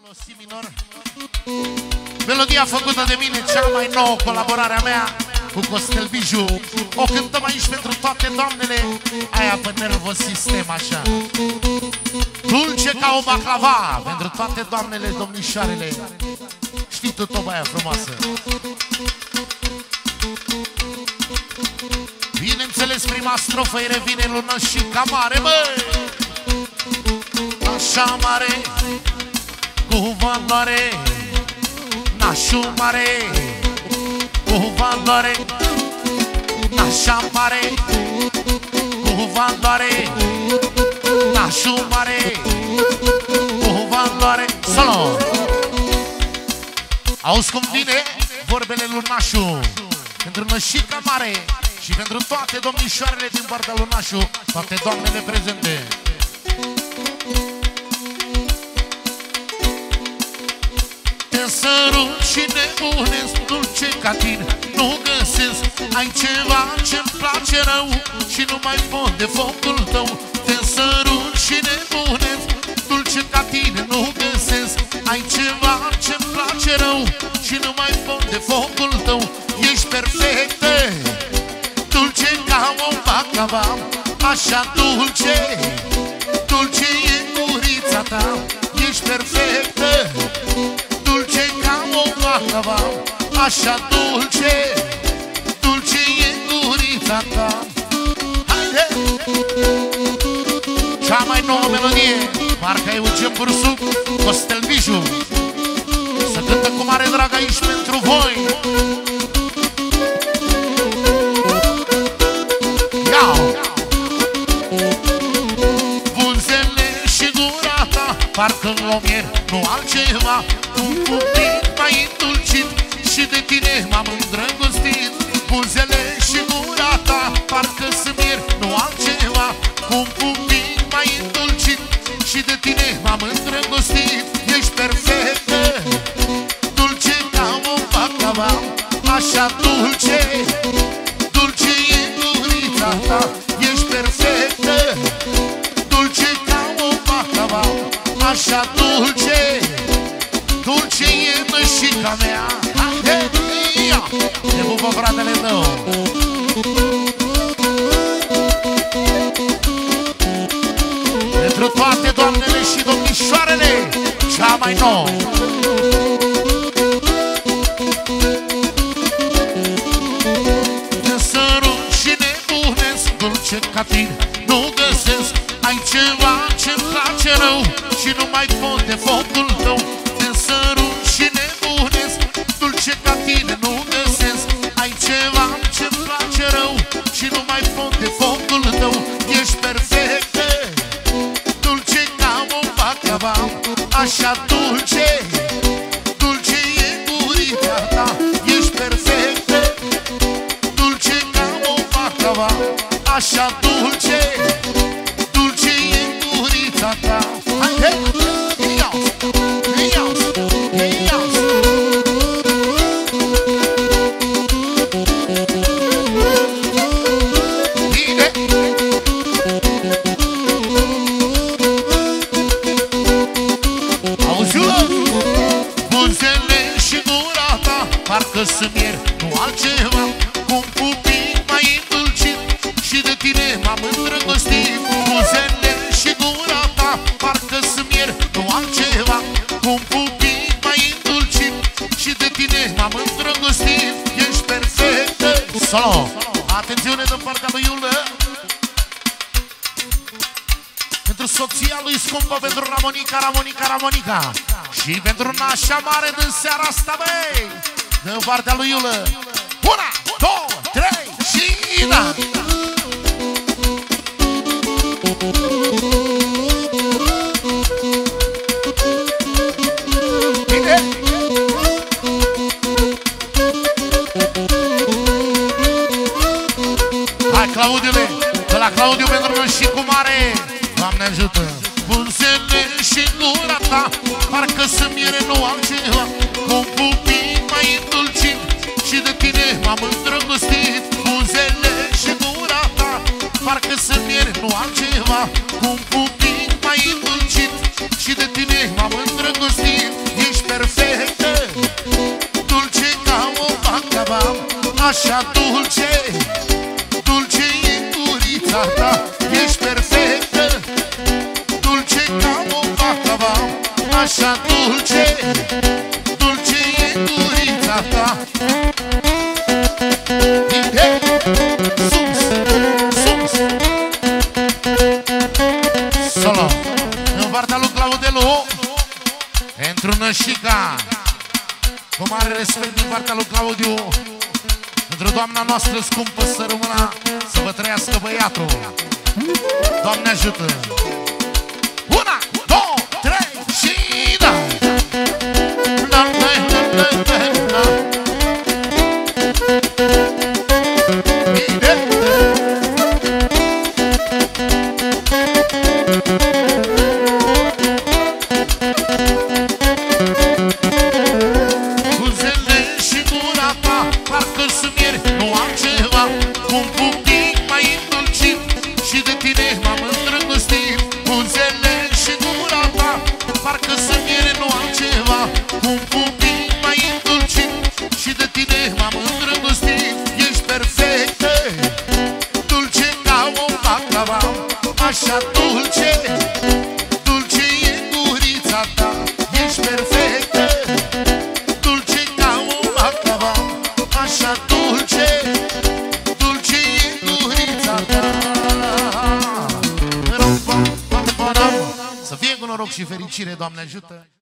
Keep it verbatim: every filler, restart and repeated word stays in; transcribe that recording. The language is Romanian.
acolo, si minor. Melodia făcută de mine, cea mai nouă colaborare a mea cu Costel Biju. O cântăm aici pentru toate doamnele, aia pe nervos sistem, așa. Dulce ca o baclava, pentru toate doamnele, domnișoarele. Știi tu, toba aia frumoasă. Bineînțeles, prima strofă îi revine lună și ca mare, băi. Așa mare, cu valoare, nașul mare, cu valoare, așa mare, cu valoare, nașul mare, cu valoare. Solo! Auzi cum vine vorbele lui Nașu, pentru nășica mare și pentru toate domnișoarele din partea lui Nașu, toate doamnele prezente. Te sărut și nebunesc, dulce ca tine nu găsesc. Ai ceva ce-mi place rău și nu mai pot de focul tău. Te sărut și nebunesc, dulce ca tine nu găsesc. Ai ceva ce-mi place rău și nu mai pot de focul tău. Ești perfectă, dulce ca o baclava, așa dulce, dulce e gurița ta. Ești perfectă, dulce ca o baclava, așa dulce, dulce e gurița ta. Haide! Cea mai nouă melodie, marca Eugen Bursuc, Costel Biju. Să cântă cu mare drag aici pentru voi. Iau! Buzele și gura ta, parcă o mier, nu altceva. Un pic mai îndulcit și de tine m-am îndrăgostit. Buzele și gura ta, parcă sunt mier, nu altceva. Un pic mai îndulcit și de tine m-am îndrăgostit. Ești perfectă, dulce ca o baclava, așa dulce, dulce e gurița ta. Ești perfectă, dulce ca o baclava, așa dulce, dulce e nășica mea. Haide, ia! Te pupă fratele tău. Pentru toate doamnele și domnișoarele, cea mai nouă. Te sărut și nebunesc, dulce ca tine nu găsesc. Ai ceva ce-mi place rău și nu mai pot de focul tău. Te sărut și nebunesc, dulce ca tine nu găsesc. Ai ceva ce-mi place rău și nu mai pot de focul tău. Ești perfectă, dulce ca o baclava, așa dulce, dulce e gurița ta. Ești perfectă, dulce ca o baclava, așa dulce, dulce e gurița ta. Haide! Ia-o! Ia-o! Ia-o! Bine! Buzele și gura ta, parcă sunt mier, nu altceva. Cu un pupic mai îndulcit și de tine m-am îndrăgostit. Buzele și gura ta, parcă sunt mier, nu altceva. Cu un pupic mai îndulcit și de tine m-am îndrăgostit. Ești perfectă. Solo! Atențiune din partea lui Iulă, pentru soția lui scumpă, pentru Ramonica, Ramonica, Ramonica. Și pentru nașa mare din seara asta, băi, din partea lui Iulă. Una, două, trei și da! Bine? Hai, Claudiule, de la Claudiu pentru noi și cu mare. Doamne ajută! Buzele și gura ta, parcă sunt miere, nu altceva. Cu un pupic mai îndulcit și de tine m-am îndrăgostit. Buzele și gura ta, parcă sunt miere, nu altceva. Cu un pupic mai îndulcit și de tine m-am îndrăgostit. așa dulce, dulce e gurița ta. Ești perfectă, dulce ca o baclava. Așa dulce, dulce e gurița ta. Hey, sus, sus. Solo în partea lui Claudelu pentru Nășica, cu mare respect din partea lui Claudiu, pentru doamna noastră scumpă, să rămână, să vă trăiască băiatul. Doamne ajută! Una, două, trei și da! Da, da, da, da, da. Buzele și gura ta parcă sunt mieri, nu am ceva. Un pic mai îndulcit și de tine m-am îndrăgostit. Buzele și gura ta parcă sunt mieri, nu am ceva. Un pic mai îndulcit și de tine m-am îndrăgostit. Ești perfectă, dulce ca o baclava. Așa dulce, dulce e gurița ta. Ești perfectă, dulce ca o baclava. Așa dulce, dulce e gurița ta. Să fie cu noroc și fericire, Doamne ajută!